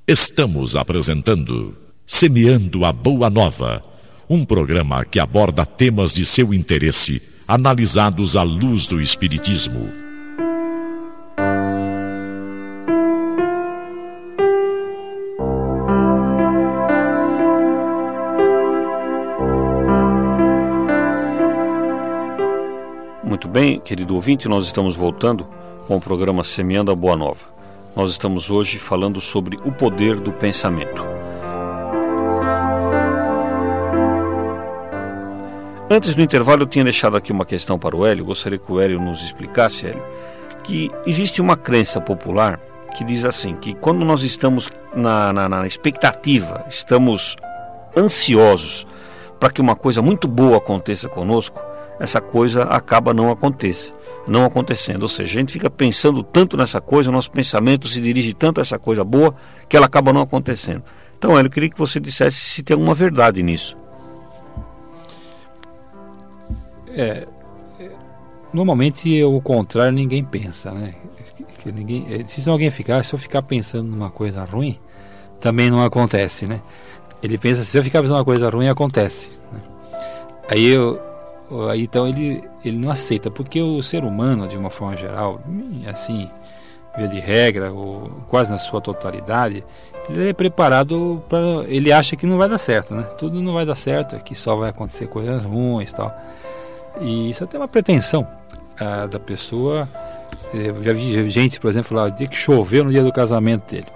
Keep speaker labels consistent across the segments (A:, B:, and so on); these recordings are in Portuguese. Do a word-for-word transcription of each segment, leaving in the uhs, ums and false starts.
A: Estamos apresentando Semeando a Boa Nova, um programa que aborda temas de seu interesse, analisados à luz do Espiritismo.
B: Muito bem, querido ouvinte, nós estamos voltando com o programa Semeando a Boa Nova. Nós estamos hoje falando sobre o poder do pensamento. Antes do intervalo, eu tinha deixado aqui uma questão para o Hélio. Gostaria que o Hélio nos explicasse, Hélio, que existe uma crença popular que diz assim, que quando nós estamos na, na, na expectativa, estamos ansiosos para que uma coisa muito boa aconteça conosco, essa coisa acaba não aconteça, não acontecendo. Ou seja, a gente fica pensando tanto nessa coisa, o nosso pensamento se dirige tanto a essa coisa boa, que ela acaba não acontecendo. Então, Hélio, eu queria que você dissesse se tem alguma verdade nisso.
C: É, normalmente o contrário ninguém pensa, né? Que ninguém, se alguém ficar, se eu ficar pensando numa coisa ruim, também não acontece, né? Ele pensa, se eu ficar pensando numa coisa ruim, acontece, né? Aí eu Aí, então ele, ele não aceita, porque o ser humano, de uma forma geral, assim, via de regra, ou quase na sua totalidade, ele é preparado para. Ele acha que não vai dar certo, né? Tudo não vai dar certo, que só vai acontecer coisas ruins e tal. E isso é até uma pretensão ah, da pessoa. Eu já vi gente, por exemplo, lá, o dia que choveu no dia do casamento dele.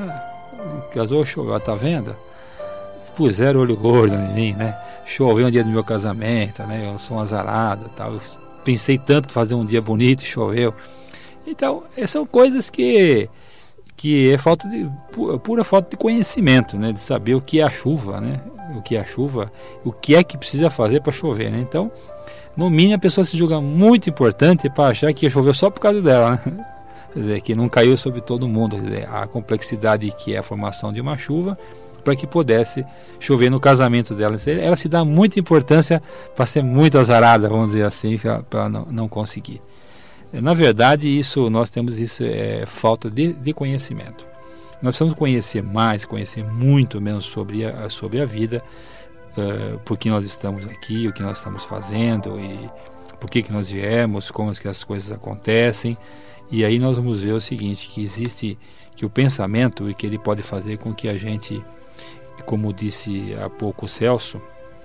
C: Ah, casou, choveu, tá vendo? Puseram olho gordo em mim, né? Choveu no dia do meu casamento, né? Eu sou um azarado, tal. Eu pensei tanto em fazer um dia bonito e choveu. Então, são coisas que que é falta de pura falta de conhecimento, né? De saber o que é a chuva, né? O que é a chuva, o que é que precisa fazer para chover, né? Então, no mínimo a pessoa se julga muito importante para achar que choveu só por causa dela, né? Quer dizer, que não caiu sobre todo mundo. Quer dizer, a complexidade que é a formação de uma chuva, para que pudesse chover no casamento dela. Ela se dá muita importância para ser muito azarada, vamos dizer assim, para não, não conseguir. Na verdade, isso nós temos isso é falta de, de conhecimento. Nós precisamos conhecer mais, conhecer muito menos sobre a, sobre a vida, uh, por que nós estamos aqui, o que nós estamos fazendo, e por que, que nós viemos, como é que as coisas acontecem. E aí nós vamos ver o seguinte, que existe, que o pensamento, e que ele pode fazer com que a gente, como disse há pouco o Celso,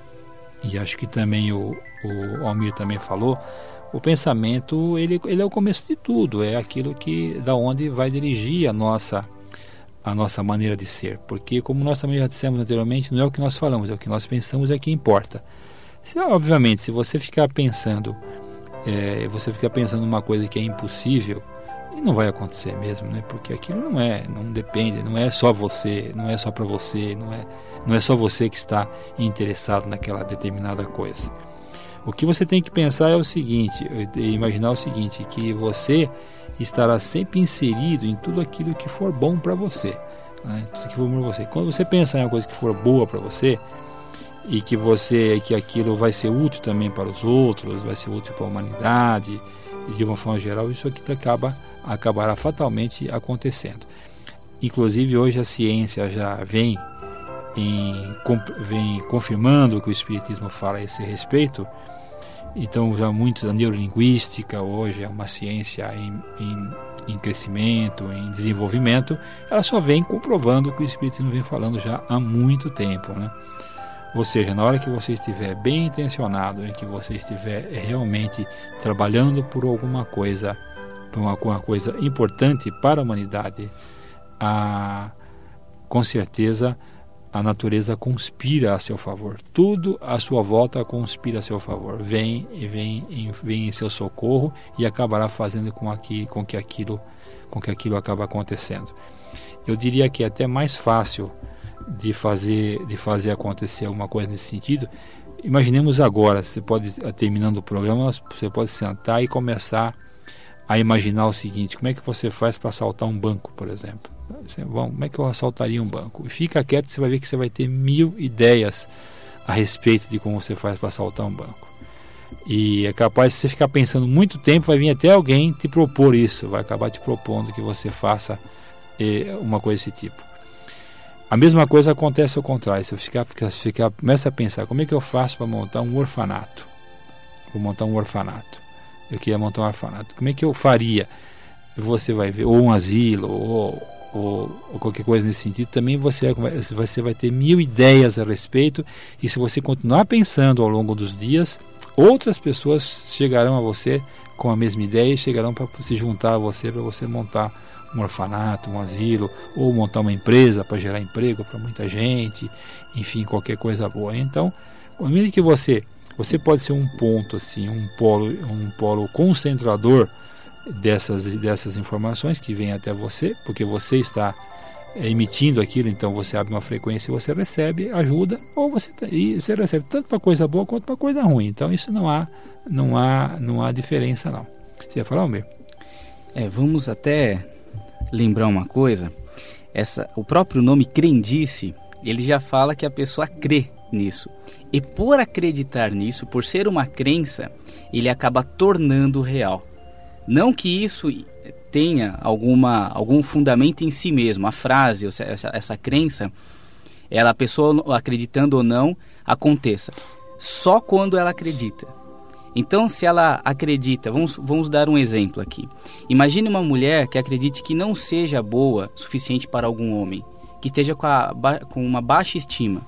C: e acho que também o, o Almir também falou, o pensamento ele, ele é o começo de tudo, é aquilo que da onde vai dirigir a nossa, a nossa maneira de ser, porque como nós também já dissemos anteriormente, não é o que nós falamos, é o que nós pensamos é que importa. Se, obviamente, se você ficar pensando, é, você ficar pensando numa coisa que é impossível, e não vai acontecer mesmo, né? Porque aquilo não é, não depende, não é só você, não é só para você, não é, não é só você que está interessado naquela determinada coisa. O que você tem que pensar é o seguinte, imaginar o seguinte, que você estará sempre inserido em tudo aquilo que for bom para você, né? Tudo que for bom para você. Quando você pensar em uma coisa que for boa para você e que você, que aquilo vai ser útil também para os outros, vai ser útil para a humanidade, e de uma forma geral, isso aqui acaba acabará fatalmente acontecendo. Inclusive hoje a ciência já vem, em, vem confirmando o que o Espiritismo fala a esse respeito. Então já muito a neurolinguística hoje é uma ciência em, em, em crescimento, em desenvolvimento, ela só vem comprovando o que o Espiritismo vem falando já há muito tempo, né? Ou seja, na hora que você estiver bem intencionado, em que você estiver realmente trabalhando por alguma coisa, por uma, uma coisa importante para a humanidade, a, com certeza a natureza conspira a seu favor. Tudo à sua volta conspira a seu favor. Vem e vem, em, vem em seu socorro e acabará fazendo com, aqui, com, que aquilo, com que aquilo acabe acontecendo. Eu diria que é até mais fácil de fazer, de fazer acontecer alguma coisa nesse sentido. Imaginemos agora, você pode, terminando o programa, você pode sentar e começar a imaginar o seguinte: como é que você faz para assaltar um banco, por exemplo? Você, bom, como é que eu assaltaria um banco? E fica quieto, você vai ver que você vai ter mil ideias a respeito de como você faz para assaltar um banco. E é capaz de você ficar pensando muito tempo, vai vir até alguém te propor isso, vai acabar te propondo que você faça eh, uma coisa desse tipo. A mesma coisa acontece ao contrário. Você fica, fica, fica, começa a pensar, como é que eu faço para montar um orfanato? Vou montar um orfanato. Eu queria montar um orfanato. Como é que eu faria? Você vai ver, ou um asilo, ou, ou, ou qualquer coisa nesse sentido. Também você, você vai ter mil ideias a respeito. E se você continuar pensando ao longo dos dias, outras pessoas chegarão a você com a mesma ideia e chegarão para se juntar a você, para você montar um orfanato, um asilo, ou montar uma empresa para gerar emprego para muita gente, enfim, qualquer coisa boa. Então, à medida que você, você pode ser um ponto, assim, um polo, um polo concentrador dessas, dessas informações que vêm até você, porque você está é, emitindo aquilo, então você abre uma frequência e você recebe ajuda, ou você, e você recebe tanto para coisa boa quanto para coisa ruim. Então, isso não há, não há, não há diferença, não. Você ia falar, Almir?
D: É, vamos até lembrar uma coisa. Essa, o próprio nome crendice, ele já fala que a pessoa crê nisso. E por acreditar nisso, por ser uma crença, ele acaba tornando real. Não que isso tenha alguma, algum fundamento em si mesmo. A frase, essa, essa crença, ela, a pessoa acreditando ou não, aconteça. Só quando ela acredita. Então, se ela acredita, vamos, vamos dar um exemplo aqui. Imagine uma mulher que acredite que não seja boa o suficiente para algum homem, que esteja com, a, com uma baixa estima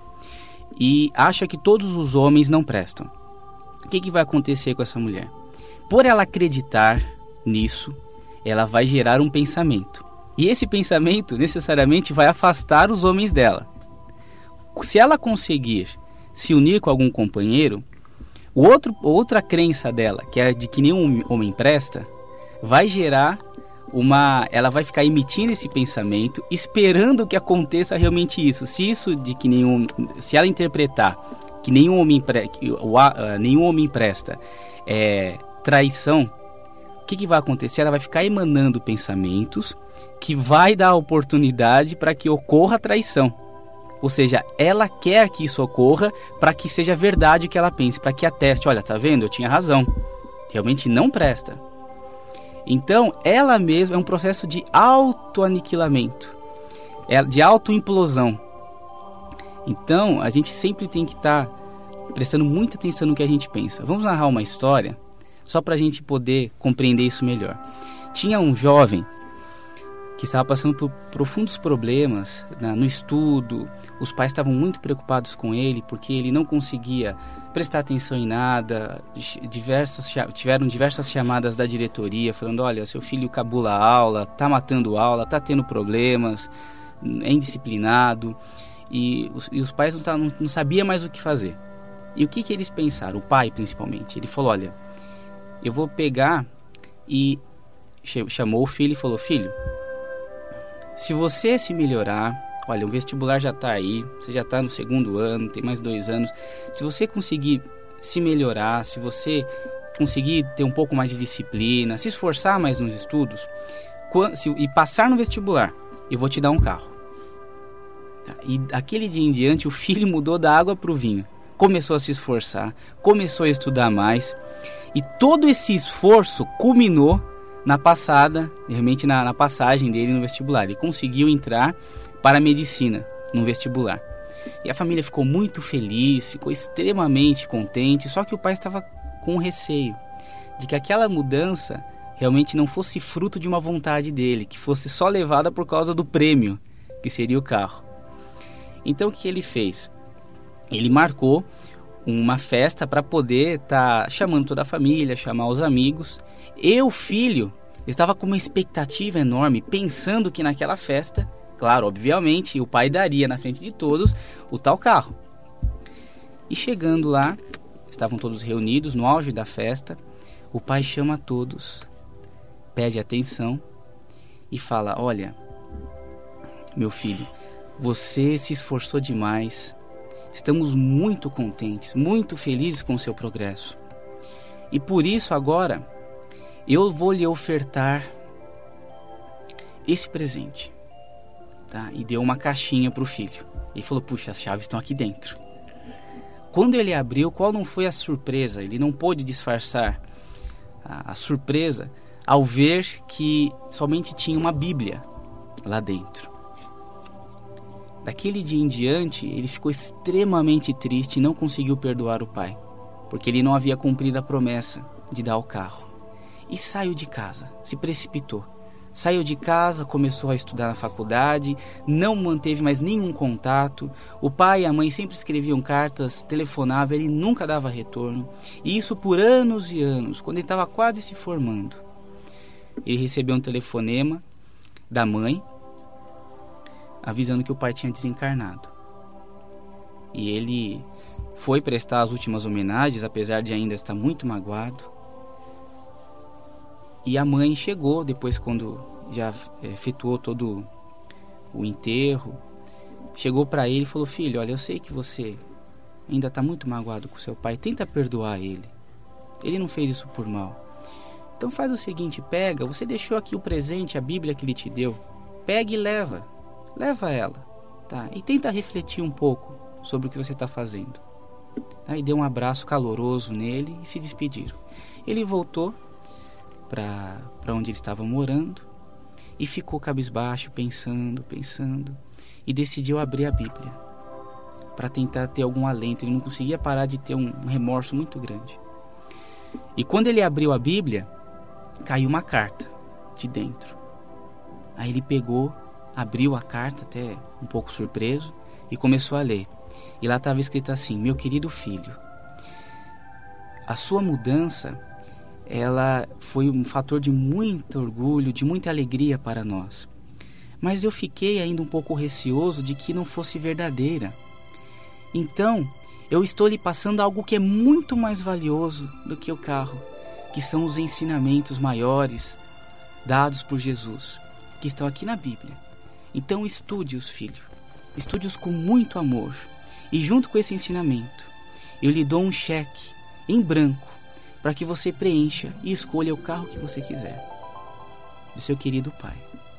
D: e acha que todos os homens não prestam. O que, que vai acontecer com essa mulher? Por ela acreditar nisso, ela vai gerar um pensamento. E esse pensamento necessariamente vai afastar os homens dela. Se ela conseguir se unir com algum companheiro, O outro, outra crença dela, que é de que nenhum homem presta, vai gerar uma... Ela vai ficar emitindo esse pensamento, esperando que aconteça realmente isso. Se isso de que nenhum... Se ela interpretar que nenhum homem, pre, que, o, a, nenhum homem presta é traição, o que, que vai acontecer? Ela vai ficar emanando pensamentos que vai dar oportunidade para que ocorra a traição. Ou seja, ela quer que isso ocorra para que seja verdade o que ela pense, para que ateste, olha, tá vendo? Eu tinha razão. Realmente não presta. Então, ela mesma é um processo de autoaniquilamento, de autoimplosão. Então, a gente sempre tem que estar tá prestando muita atenção no que a gente pensa. Vamos narrar uma história, só para a gente poder compreender isso melhor. Tinha um jovem que estava passando por profundos problemas, né, no estudo. Os pais estavam muito preocupados com ele, porque ele não conseguia prestar atenção em nada. Diversas, tiveram diversas chamadas da diretoria, falando, olha, seu filho cabula a aula, está matando aula, está tendo problemas, é indisciplinado. E os, e os pais não, não, não sabiam mais o que fazer. E o que, que eles pensaram? O pai, principalmente. Ele falou, olha, eu vou pegar e... Chamou o filho e falou, filho, se você se melhorar, olha, o vestibular já está aí, você já está no segundo ano, tem mais dois anos. Se você conseguir se melhorar, se você conseguir ter um pouco mais de disciplina, se esforçar mais nos estudos e passar no vestibular, eu vou te dar um carro. E daquele dia em diante, o filho mudou da água para o vinho. Começou a se esforçar, começou a estudar mais. E todo esse esforço culminou na passada, realmente na, na passagem dele no vestibular. Ele conseguiu entrar para a medicina no vestibular. E a família ficou muito feliz, ficou extremamente contente, só que o pai estava com receio de que aquela mudança realmente não fosse fruto de uma vontade dele, que fosse só levada por causa do prêmio, que seria o carro. Então o que ele fez? Ele marcou uma festa para poder estar tá chamando toda a família, chamar os amigos. E o filho estava com uma expectativa enorme, pensando que naquela festa, claro, obviamente, o pai daria na frente de todos o tal carro. E chegando lá, estavam todos reunidos no auge da festa, o pai chama todos, pede atenção e fala, olha, meu filho, você se esforçou demais, estamos muito contentes, muito felizes com o seu progresso. E por isso agora eu vou lhe ofertar esse presente. Tá? E deu uma caixinha para o filho. Ele falou, puxa, as chaves estão aqui dentro. Quando ele abriu, qual não foi a surpresa? Ele não pôde disfarçar a, a surpresa ao ver que somente tinha uma Bíblia lá dentro. Daquele dia em diante, ele ficou extremamente triste e não conseguiu perdoar o pai, porque ele não havia cumprido a promessa de dar o carro. E saiu de casa, se precipitou. Saiu de casa, começou a estudar na faculdade, não manteve mais nenhum contato. O pai e a mãe sempre escreviam cartas, telefonavam, ele nunca dava retorno. E isso por anos e anos, quando ele estava quase se formando. Ele recebeu um telefonema da mãe, avisando que o pai tinha desencarnado. E ele foi prestar as últimas homenagens, apesar de ainda estar muito magoado. E a mãe chegou depois, quando já efetuou todo o enterro, chegou para ele e falou: filho, olha, eu sei que você ainda está muito magoado com seu pai, tenta perdoar ele. Ele não fez isso por mal. Então faz o seguinte, pega, você deixou aqui o presente, a Bíblia que ele te deu, pega e leva, leva ela, tá? E tenta refletir um pouco sobre o que você está fazendo. Aí deu um abraço caloroso nele e se despediram. Ele voltou para onde ele estava morando e ficou cabisbaixo, pensando, pensando, e decidiu abrir a Bíblia para tentar ter algum alento. Ele não conseguia parar de ter um remorso muito grande. E quando ele abriu a Bíblia, caiu uma carta de dentro. Aí ele pegou, abriu a carta, até um pouco surpreso, e começou a ler. E lá estava escrito assim: meu querido filho, a sua mudança, ela foi um fator de muito orgulho, de muita alegria para nós. Mas eu fiquei ainda um pouco receoso de que não fosse verdadeira. Então, eu estou lhe passando algo que é muito mais valioso do que o carro, que são os ensinamentos maiores dados por Jesus, que estão aqui na Bíblia. Então estude-os, filho, estude-os com muito amor. E junto com esse ensinamento, eu lhe dou um cheque em branco para que você preencha e escolha o carro que você quiser, de seu querido pai.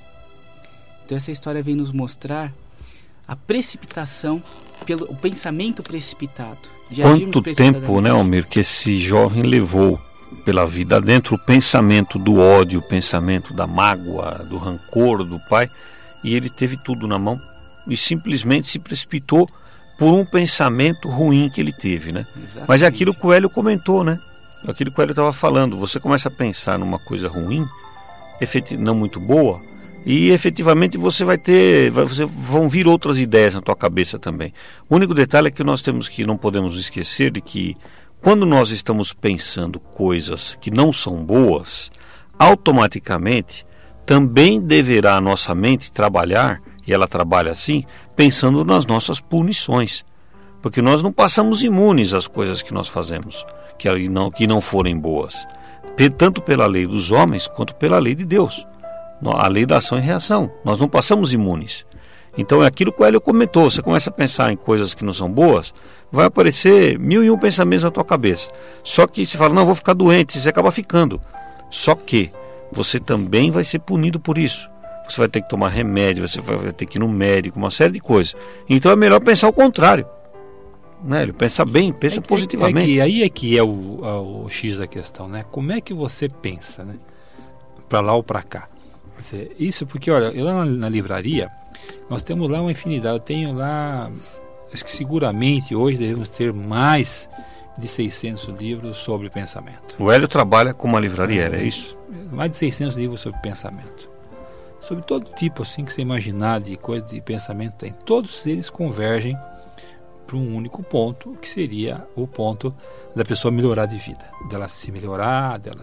D: Então essa história vem nos mostrar a precipitação, pelo o pensamento precipitado. De
B: Quanto tempo, né, Almir, que esse jovem levou pela vida dentro o pensamento do ódio, o pensamento da mágoa, do rancor do pai, e ele teve tudo na mão e simplesmente se precipitou por um pensamento ruim que ele teve, né? Exatamente. Mas é aquilo que o Hélio comentou, né? Aquilo que o Hélio estava falando, você começa a pensar numa coisa ruim, não muito boa, e efetivamente você vai ter, você, vão vir outras ideias na tua cabeça também. O único detalhe é que nós temos que, não podemos esquecer de que quando nós estamos pensando coisas que não são boas, automaticamente também deverá a nossa mente trabalhar, e ela trabalha assim, pensando nas nossas punições. Porque nós não passamos imunes às coisas que nós fazemos, que não, que não forem boas, tanto pela lei dos homens quanto pela lei de Deus, a lei da ação e reação. Nós não passamos imunes. Então é aquilo que o Hélio comentou, você começa a pensar em coisas que não são boas, vai aparecer mil e um pensamentos na tua cabeça. Só que você fala, não, eu vou ficar doente, você acaba ficando. Só que você também vai ser punido por isso. Você vai ter que tomar remédio, você vai ter que ir no médico, uma série de coisas. Então é melhor pensar o contrário. Né? Ele pensa bem, pensa é, positivamente.
C: É, é que, aí é que é o, a, o X da questão, né? Como é que você pensa, né? Para lá ou para cá. Isso porque, olha, eu lá na, na livraria, nós temos lá uma infinidade. Eu tenho lá, acho que seguramente hoje devemos ter mais de seiscentos livros sobre pensamento.
B: O Hélio trabalha com uma livraria, é, é isso?
C: Mais de seiscentos livros sobre pensamento. Sobre todo tipo assim que você imaginar de coisa de pensamento tem. Todos eles convergem para um único ponto, que seria o ponto da pessoa melhorar de vida, dela se melhorar, dela.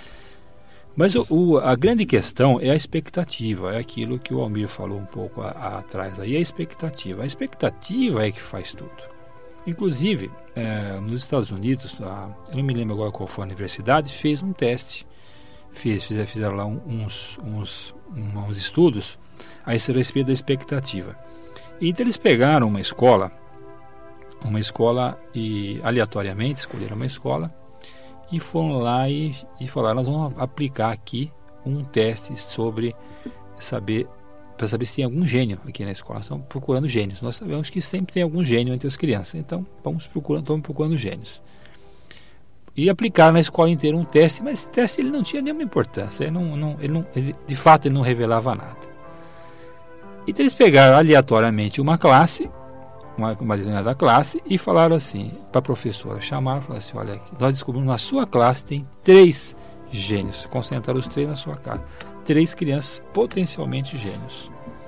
C: Mas o, o, a grande questão é a expectativa, é aquilo que o Almir falou um pouco a, a, atrás aí, a expectativa. A expectativa é que faz tudo. Inclusive, é, nos Estados Unidos, a, eu não me lembro agora qual foi a universidade, fez um teste, fez, fizeram, fizeram lá uns, uns, uns estudos a esse respeito da expectativa. Então eles pegaram uma escola, uma escola e aleatoriamente escolheram uma escola, e foram lá e, e falaram, nós vamos aplicar aqui um teste sobre saber, para saber se tem algum gênio aqui na escola. Nós estamos procurando gênios. Nós sabemos que sempre tem algum gênio entre as crianças. Então, vamos procurando, estamos procurando gênios. E aplicaram na escola inteira um teste, mas esse teste ele não tinha nenhuma importância. Ele não, não, ele não, ele, de fato, ele não revelava nada. Então eles pegaram aleatoriamente uma classe, uma, uma determinada classe, e falaram assim para a professora, chamaram e falaram assim, olha, nós descobrimos na sua classe tem três gênios, concentraram os três na sua casa, três crianças potencialmente gênios.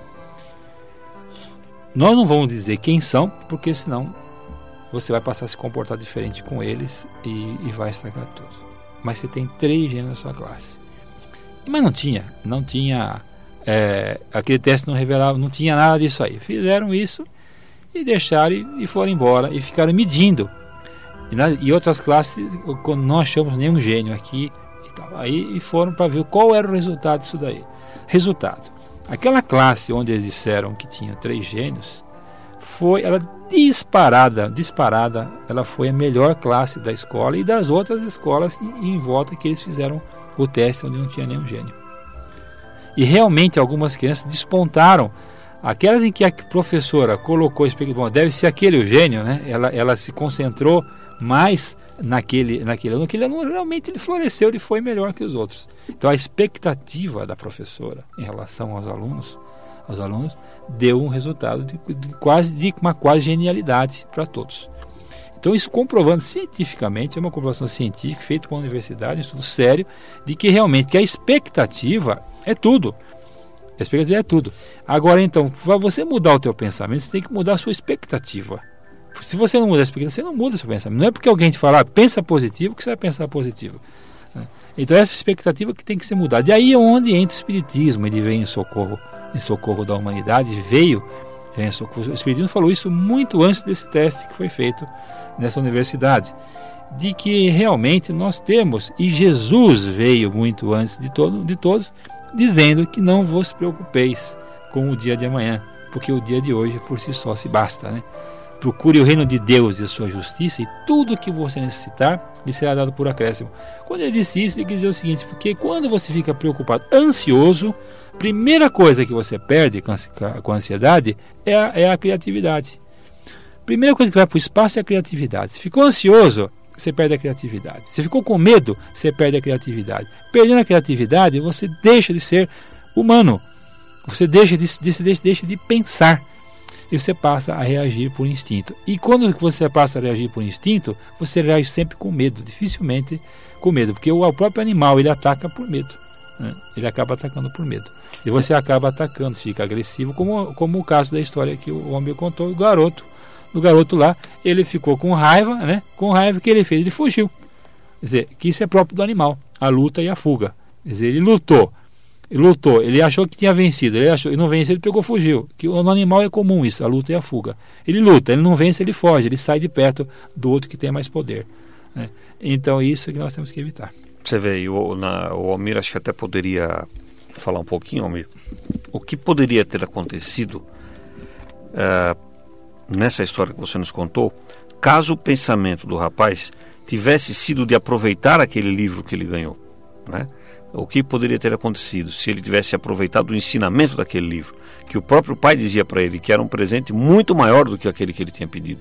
C: Nós não vamos dizer quem são, porque senão você vai passar a se comportar diferente com eles e, e vai estragar tudo. Mas você tem três gênios na sua classe. Mas não tinha, não tinha, é, aquele teste não revelava, não tinha nada disso aí. Fizeram isso e deixaram e, e foram embora e ficaram medindo. E, na, e outras classes, quando não achamos nenhum gênio aqui, e tal, aí e foram para ver qual era o resultado disso daí. Resultado: aquela classe onde eles disseram que tinha três gênios, foi, ela disparada, disparada, ela foi a melhor classe da escola e das outras escolas em, em volta que eles fizeram o teste onde não tinha nenhum gênio. E realmente algumas crianças despontaram, aquelas em que a professora colocou, bom, deve ser aquele o gênio, né? Ela, ela se concentrou mais naquele, naquele aluno, aquele aluno realmente ele floresceu, ele foi melhor que os outros. Então a expectativa da professora em relação aos alunos, aos alunos deu um resultado de, de quase de uma quase genialidade para todos. Então isso comprovando cientificamente, é uma comprovação científica feita com a universidade, um estudo sério, de que realmente que a expectativa é tudo. A expectativa é tudo. Agora então, para você mudar o teu pensamento, você tem que mudar a sua expectativa. Se você não muda a expectativa, você não muda o seu pensamento. Não é porque alguém te falar, pensa positivo, que você vai pensar positivo. Então essa expectativa que tem que ser mudada. E aí é onde entra o espiritismo, ele vem em socorro, em socorro da humanidade, veio em socorro. O espiritismo falou isso muito antes desse teste que foi feito nessa universidade, de que realmente nós temos, e Jesus veio muito antes de, todo, de todos, dizendo que não vos preocupeis com o dia de amanhã, porque o dia de hoje por si só se basta, né? Procure o reino de Deus e a sua justiça, e tudo o que você necessitar lhe será dado por acréscimo. Quando ele disse isso, ele quis dizer o seguinte, porque quando você fica preocupado, ansioso, primeira coisa que você perde com a, com a ansiedade é a, é a criatividade. Primeira coisa que vai para o espaço é a criatividade. Se ficou ansioso, você perde a criatividade. Se ficou com medo, você perde a criatividade. Perdendo a criatividade, você deixa de ser humano. Você deixa de, de, deixa de pensar. E você passa a reagir por instinto. E quando você passa a reagir por instinto, você reage sempre com medo, dificilmente com medo, porque o próprio animal ele ataca por medo, né? Ele acaba atacando por medo. E você acaba atacando, fica agressivo, como, como o caso da história que o homem contou, o garoto, o garoto lá, ele ficou com raiva, né? Com raiva, que ele fez? Ele fugiu. Quer dizer, que isso é próprio do animal, a luta e a fuga. Quer dizer, ele lutou. Ele lutou, ele achou que tinha vencido, ele achou, ele não venceu, ele pegou, fugiu. Que no animal é comum isso, a luta e a fuga. Ele luta, ele não vence, ele foge, ele sai de perto do outro que tem mais poder, né? Então isso é que nós temos que evitar.
B: Você vê, o, na, o Almir acho que até poderia falar um pouquinho, Almir, o que poderia ter acontecido uh, nessa história que você nos contou, caso o pensamento do rapaz tivesse sido de aproveitar aquele livro que ele ganhou, né? O que poderia ter acontecido se ele tivesse aproveitado o ensinamento daquele livro, que o próprio pai dizia para ele que era um presente muito maior do que aquele que ele tinha pedido?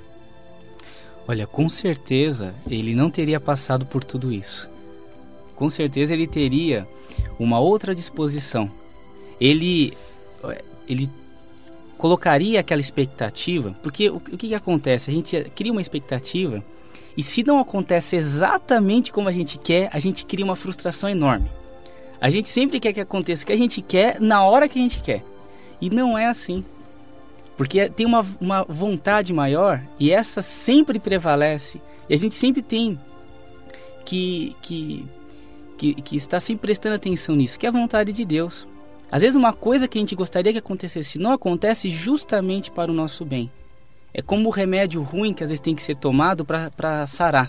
D: Olha, com certeza ele não teria passado por tudo isso. Com certeza ele teria uma outra disposição. Ele, ele colocaria aquela expectativa, porque o, o que, que acontece? A gente cria uma expectativa e se não acontece exatamente como a gente quer, a gente cria uma frustração enorme. A gente sempre quer que aconteça o que a gente quer na hora que a gente quer. E não é assim. Porque tem uma, uma vontade maior e essa sempre prevalece. E a gente sempre tem que, que, que, que estar sempre prestando atenção nisso, que é a vontade de Deus. Às vezes uma coisa que a gente gostaria que acontecesse não acontece justamente para o nosso bem. É como o remédio ruim que às vezes tem que ser tomado para sarar.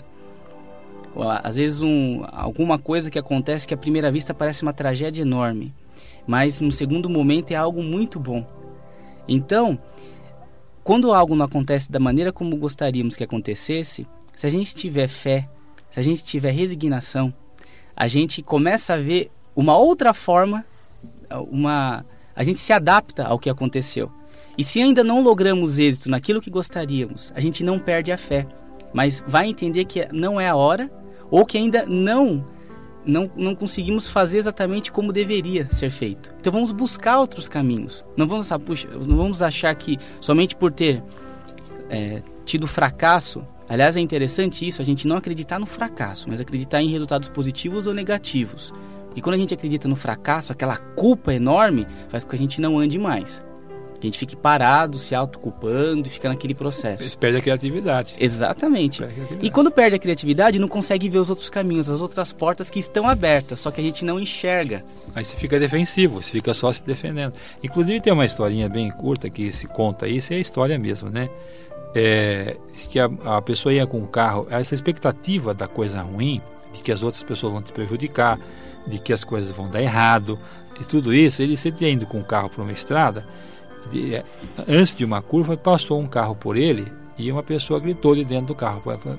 D: Às vezes um, alguma coisa que acontece que à primeira vista parece uma tragédia enorme, mas no segundo momento é algo muito bom. Então, quando algo não acontece da maneira como gostaríamos que acontecesse, se a gente tiver fé, se a gente tiver resignação, a gente começa a ver uma outra forma, uma, a gente se adapta ao que aconteceu. E se ainda não logramos êxito naquilo que gostaríamos, a gente não perde a fé, mas vai entender que não é a hora, ou que ainda não não, não conseguimos fazer exatamente como deveria ser feito. Então vamos buscar outros caminhos. Não vamos, puxa, não vamos achar que somente por ter é, tido fracasso. Aliás, é interessante isso, a gente não acreditar no fracasso, mas acreditar em resultados positivos ou negativos. Porque quando a gente acredita no fracasso, aquela culpa enorme faz com que a gente não ande mais. Que a gente fique parado, se autoculpando e fica naquele processo.
C: Você perde a criatividade.
D: Exatamente.
C: Perde a criatividade.
D: E quando perde a criatividade, não consegue ver os outros caminhos, as outras portas que estão abertas, só que a gente não enxerga.
C: Aí você fica defensivo, você fica só se defendendo. Inclusive tem uma historinha bem curta que se conta isso, é a história mesmo, né? É, que a, a pessoa ia com o carro, essa expectativa da coisa ruim, de que as outras pessoas vão te prejudicar, de que as coisas vão dar errado, e tudo isso, ele sempre indo com o carro por uma estrada, de, antes de uma curva, passou um carro por ele, e uma pessoa gritou de dentro do carro,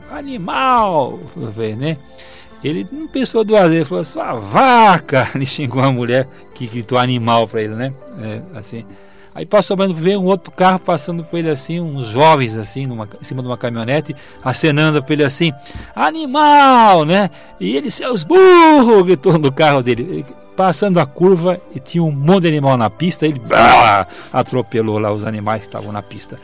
C: animal, né? Ele não pensou duas vezes, ele falou, sua vaca, ele xingou uma mulher que gritou animal para ele, né? É, assim... Aí passou, mas veio um outro carro passando por ele assim, uns jovens assim, numa, em cima de uma caminhonete, acenando por ele assim, animal, né? E ele, seus burros, gritou do carro dele. Passando a curva e tinha um monte de animal na pista, ele bah, atropelou lá os animais que estavam na pista.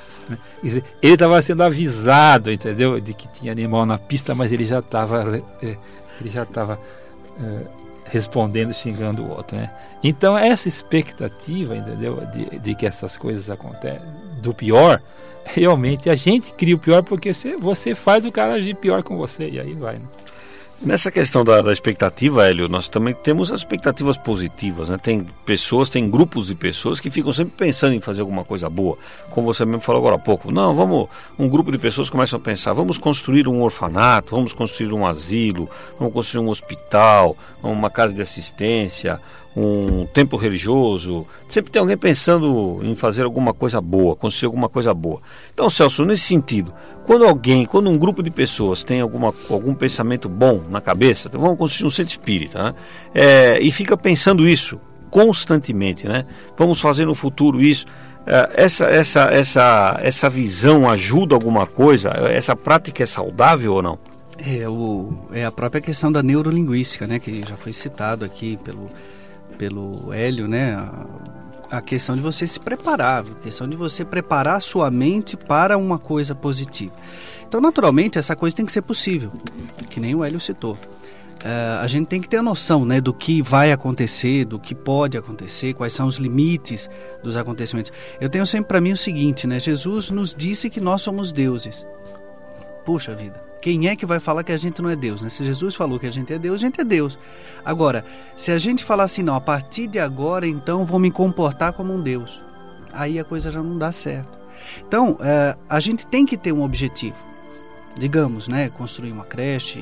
C: Ele estava sendo avisado, entendeu? De que tinha animal na pista, mas ele já estava... Ele já estava... respondendo, xingando o outro, né? Então essa expectativa, entendeu, de, de que essas coisas acontecem, do pior, realmente a gente cria o pior porque você, você faz o cara agir pior com você, e aí vai, né?
B: Nessa questão da, da expectativa, Hélio, nós também temos as expectativas positivas, né? Tem pessoas, tem grupos de pessoas que ficam sempre pensando em fazer alguma coisa boa, como você mesmo falou agora há pouco. Não, vamos, um grupo de pessoas começam a pensar, vamos construir um orfanato, vamos construir um asilo, vamos construir um hospital, uma casa de assistência, um templo religioso. Sempre tem alguém pensando em fazer alguma coisa boa, construir alguma coisa boa. Então, Celso, nesse sentido, quando alguém, quando um grupo de pessoas tem alguma, algum pensamento bom na cabeça, então vamos construir um centro espírita, né? É, e fica pensando isso constantemente, né? Vamos fazer no futuro isso. É, essa, essa, essa, essa visão ajuda alguma coisa? Essa prática é saudável ou não?
E: É, o, é a própria questão da neurolinguística, né? Que já foi citado aqui pelo... pelo Hélio, né, a, a questão de você se preparar, a questão de você preparar a sua mente para uma coisa positiva. Então, naturalmente, essa coisa tem que ser possível, que nem o Hélio citou. Uh, a gente tem que ter a noção, né, do que vai acontecer, do que pode acontecer, quais são os limites dos acontecimentos. Eu tenho sempre para mim o seguinte, né, Jesus nos disse que nós somos deuses. Puxa vida, quem é que vai falar que a gente não é Deus, né? Se Jesus falou que a gente é Deus, a gente é Deus. Agora, se a gente falar assim, não, a partir de agora, então, vou me comportar como um Deus, aí a coisa já não dá certo. Então, é, a gente tem que ter um objetivo. Digamos, né, construir uma creche,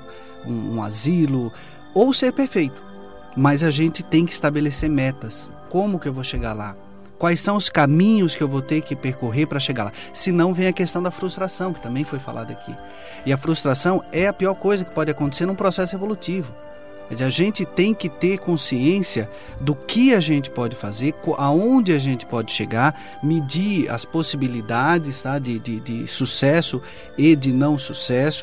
E: ou um, um asilo, ou ser perfeito. Mas a gente tem que estabelecer metas. Como que eu vou chegar lá? Quais são os caminhos que eu vou ter que percorrer para chegar lá? Senão vem a questão da frustração, que também foi falada aqui. E a frustração é a pior coisa que pode acontecer num processo evolutivo. Mas a gente tem que ter consciência do que a gente pode fazer, aonde a gente pode chegar, medir as possibilidades, tá, de, de, de sucesso e de não sucesso,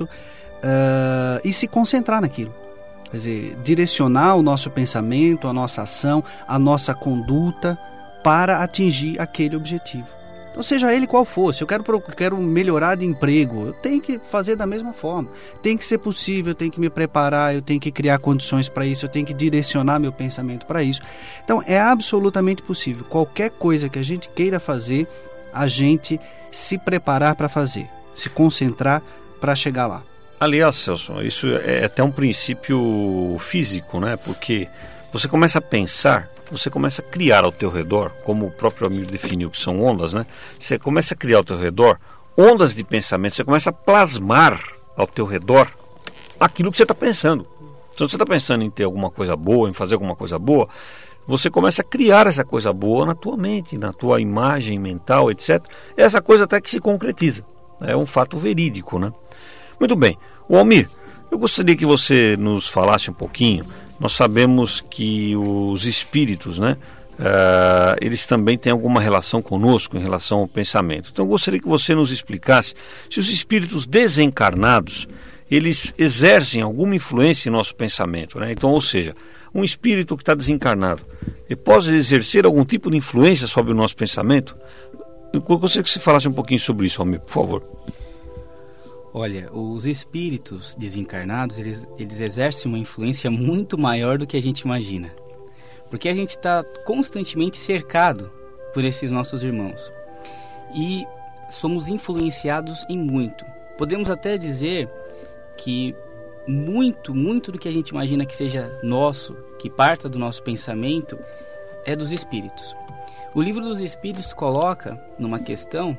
E: uh, e se concentrar naquilo. Quer dizer, direcionar o nosso pensamento, a nossa ação, a nossa conduta para atingir aquele objetivo. Então, seja ele qual for, se eu quero, quero melhorar de emprego, eu tenho que fazer da mesma forma. Tem que ser possível, eu tenho que me preparar, eu tenho que criar condições para isso, eu tenho que direcionar meu pensamento para isso. Então, é absolutamente possível. Qualquer coisa que a gente queira fazer, a gente se preparar para fazer, se concentrar para chegar lá.
B: Aliás, Celso, isso é até um princípio físico, né? Porque você começa a pensar, você começa a criar ao teu redor, como o próprio Amir definiu que são ondas, né? Você começa a criar ao teu redor ondas de pensamento, você começa a plasmar ao teu redor aquilo que você está pensando. Então, se você está pensando em ter alguma coisa boa, em fazer alguma coisa boa, você começa a criar essa coisa boa na tua mente, na tua imagem mental, etcétera. Essa coisa até que se concretiza. É um fato verídico, né? Muito bem. O Almir, eu gostaria que você nos falasse um pouquinho. Nós sabemos que os espíritos, né, uh, eles também têm alguma relação conosco em relação ao pensamento. Então eu gostaria que você nos explicasse se os espíritos desencarnados, eles exercem alguma influência em nosso pensamento, né? Então, ou seja, um espírito que está desencarnado, ele pode exercer algum tipo de influência sobre o nosso pensamento? Eu gostaria que você falasse um pouquinho sobre isso, Almir, por favor.
D: Olha, os espíritos desencarnados, eles, eles exercem uma influência muito maior do que a gente imagina. Porque a gente está constantemente cercado por esses nossos irmãos. E somos influenciados em muito. Podemos até dizer que muito, muito do que a gente imagina que seja nosso, que parta do nosso pensamento, é dos espíritos. O livro dos Espíritos coloca numa questão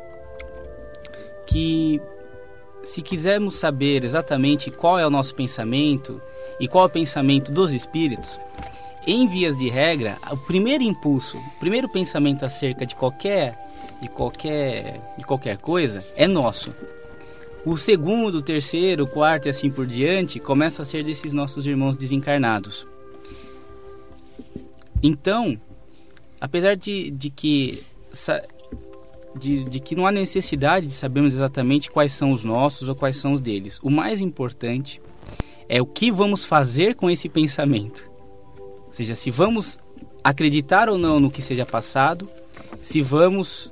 D: que, se quisermos saber exatamente qual é o nosso pensamento e qual é o pensamento dos espíritos, em vias de regra, o primeiro impulso, o primeiro pensamento acerca de qualquer, de qualquer, de qualquer coisa é nosso. O segundo, o terceiro, o quarto e assim por diante começa a ser desses nossos irmãos desencarnados. Então, apesar de, de que De, de que não há necessidade de sabermos exatamente quais são os nossos ou quais são os deles. O mais importante é o que vamos fazer com esse pensamento. Ou seja, se vamos acreditar ou não no que seja passado, se vamos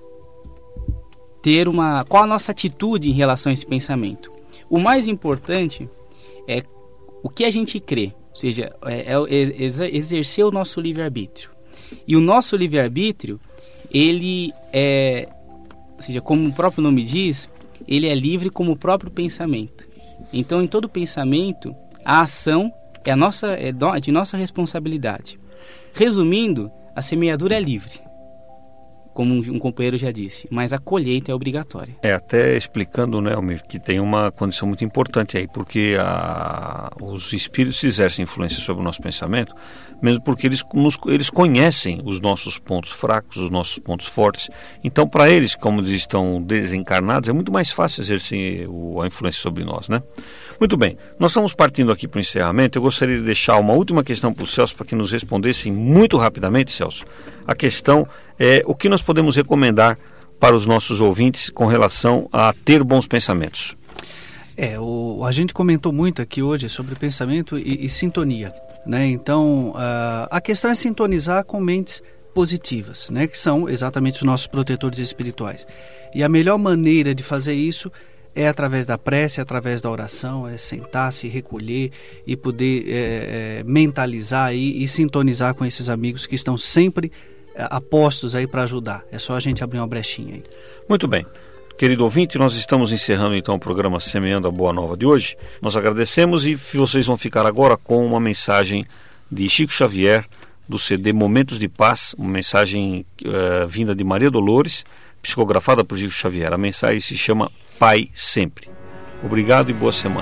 D: ter uma... qual a nossa atitude em relação a esse pensamento. O mais importante é o que a gente crê, ou seja, é, é exercer o nosso livre-arbítrio. E o nosso livre-arbítrio, ele é, ou seja, como o próprio nome diz, ele é livre como o próprio pensamento. Então, em todo pensamento, a ação é, a nossa, é de nossa responsabilidade. Resumindo, a semeadura é livre, como um companheiro já disse, mas a colheita é obrigatória.
B: É, até explicando, né, Almir, que tem uma condição muito importante aí, porque a, os espíritos exercem influência sobre o nosso pensamento, mesmo porque eles, nos, eles conhecem os nossos pontos fracos, os nossos pontos fortes. Então, para eles, como eles estão desencarnados, é muito mais fácil exercer o, a influência sobre nós, né? Muito bem, nós estamos partindo aqui para o encerramento. Eu gostaria de deixar uma última questão para o Celso, para que nos respondessem muito rapidamente, Celso. A questão é o que nós podemos recomendar para os nossos ouvintes com relação a ter bons pensamentos.
E: É, o, a gente comentou muito aqui hoje sobre pensamento e, e sintonia, né? Então, a, a questão é sintonizar com mentes positivas, né? Que são exatamente os nossos protetores espirituais. E a melhor maneira de fazer isso é através da prece, através da oração, é sentar, se recolher e poder é, é, mentalizar e, e sintonizar com esses amigos que estão sempre é, apostos aí para ajudar. É só a gente abrir uma brechinha aí.
B: Muito bem. Querido ouvinte, nós estamos encerrando então o programa Semeando a Boa Nova de hoje. Nós agradecemos e vocês vão ficar agora com uma mensagem de Chico Xavier, do C D Momentos de Paz, uma mensagem uh, vinda de Maria Dolores, psicografada por Chico Xavier. A mensagem se chama Pai Sempre. Obrigado e boa semana.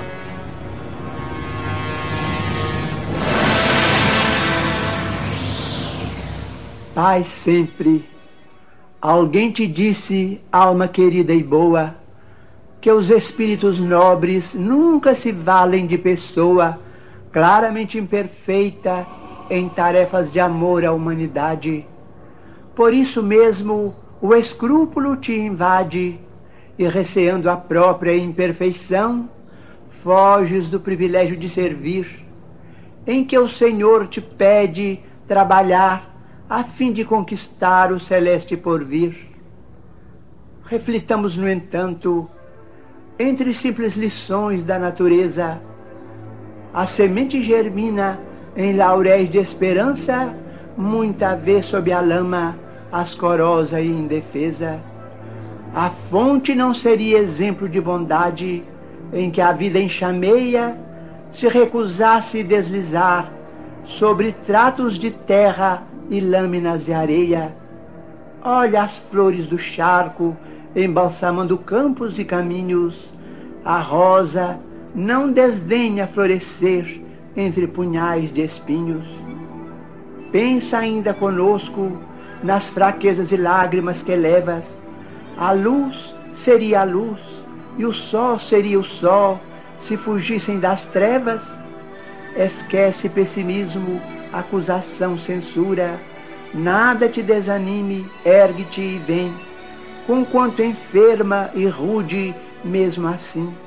F: Pai sempre. Alguém te disse, alma querida e boa, que os espíritos nobres nunca se valem de pessoa claramente imperfeita em tarefas de amor à humanidade. Por isso mesmo o escrúpulo te invade e, receando a própria imperfeição, foges do privilégio de servir, em que o Senhor te pede trabalhar a fim de conquistar o celeste porvir. Reflitamos, no entanto, entre simples lições da natureza, a semente germina em lauréis de esperança, muita vez sob a lama, ascorosa e indefesa. A fonte não seria exemplo de bondade, em que a vida enxameia se recusasse deslizar sobre tratos de terra e lâminas de areia. Olha as flores do charco embalsamando campos e caminhos. A rosa não desdenha florescer entre punhais de espinhos. Pensa ainda conosco nas fraquezas e lágrimas que levas. A luz seria a luz e o sol seria o sol se fugissem das trevas. Esquece pessimismo, acusação, censura. Nada te desanime, ergue-te e vem, conquanto enferma e rude mesmo assim.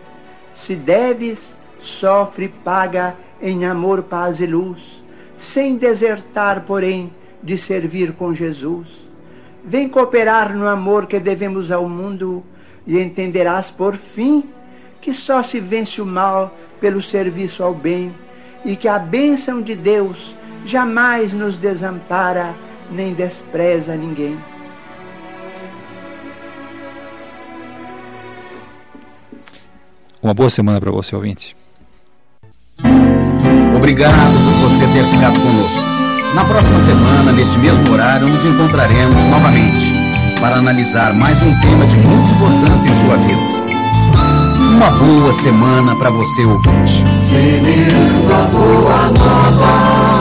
F: Se deves, sofre e paga em amor, paz e luz, sem desertar, porém, de servir com Jesus. Vem cooperar no amor que devemos ao mundo e entenderás por fim que só se vence o mal pelo serviço ao bem e que a bênção de Deus jamais nos desampara nem despreza ninguém.
C: Uma boa semana para você, ouvinte.
G: Obrigado por você ter ficado conosco. Na próxima semana, neste mesmo horário, nos encontraremos novamente para analisar mais um tema de muita importância em sua vida. Uma boa semana para você, ouvinte.
H: Semeando a boa nova.